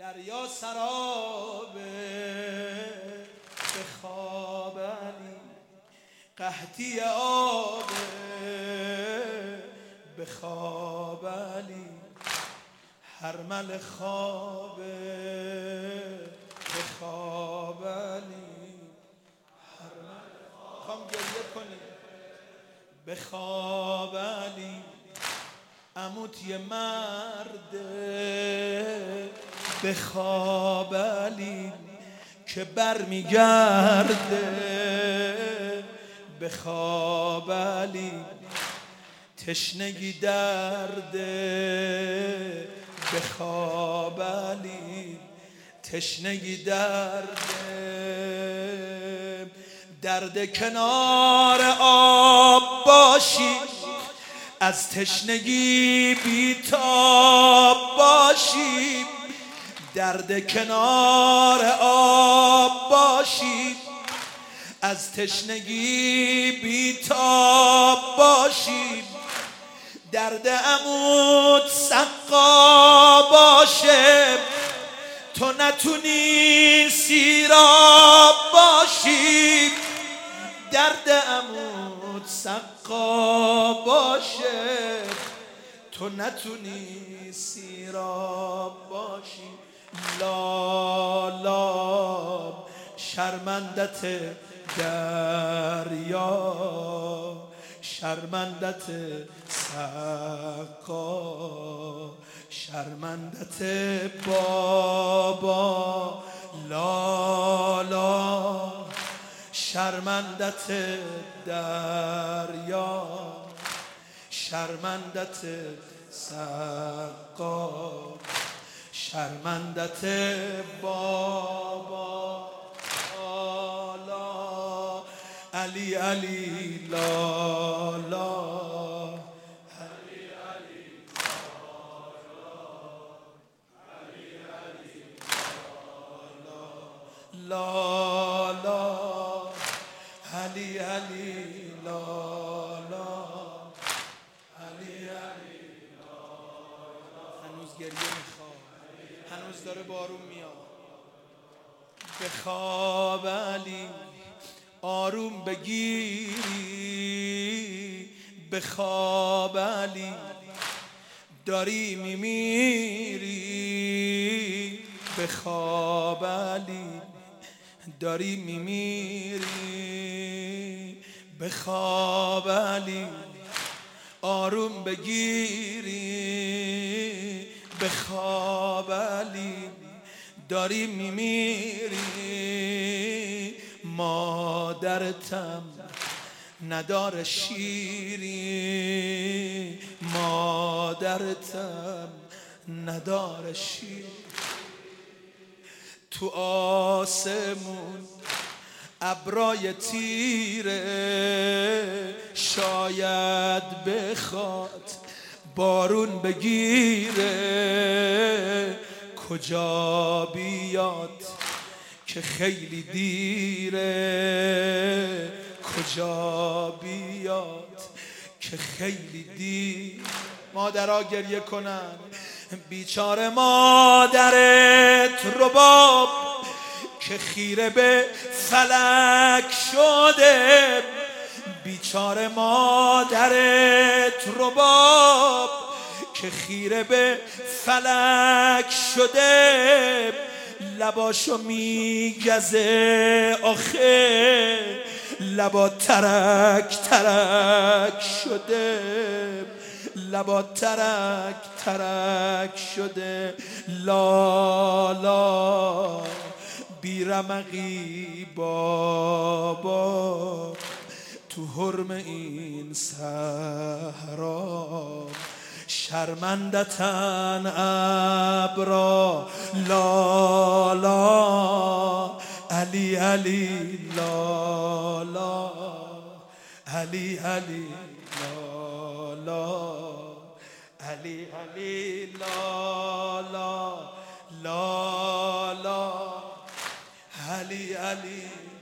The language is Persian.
دریا سرابه به خواب علی، قحطی آبه به خواب علی، هرمل خوابه به خواب علی، خوام گریه کنی به خواب علی. عموت یه مرده به خواب علی که بر میگرده به خواب علی، تشنگی درده به خواب علی، تشنگی درده، درد کنار آب باشی از تشنگی بیتاب باشی، درد کنار آب باشی از تشنگی بیتاب باشی، درد عمود سقا باشه تو نتونی سیراب باشی، درد عمود سقا باشه تو نتونی سیراب باشی. لالاب شرمندت دریا، شرمندت سقا، شرمندت بابا لالا، شرمندت دریا، شرمندت سقا، شرمندت بابا لالا، علی علی لالا، علی علی لالا، علی علی لالا، علی علی لالا. هنوز گریه میخواد، هنوز داره بارون میاد. به خواب علی آروم بگیری، به خواب علی داری میمیری، به خواب علی داری میمیری، به خواب علی آروم بگیری، به خواب علی داری میمیری، مادرتم نداره شیری، مادرتم نداره شیر، تو آسمون ابرای تیره شاید بخواد بارون بگیره، کجا بیاد که خیلی دیره، کجا بیاد که خیلی دیر. مادرها گریه کنن، بیچاره مادرت رباب که خیره به فلک شده، بیچاره مادرت رباب که خیره به فلک شده، لباشو میگزه آخه لبا ترک ترک شده، لبا ترک ترک شده. لالا بیرمقی بابا تو حرم این صحرا، شرمندتن ابرا لالا، علی علی لالا، علی علی لالا، علی علی لالا لالا، علی علی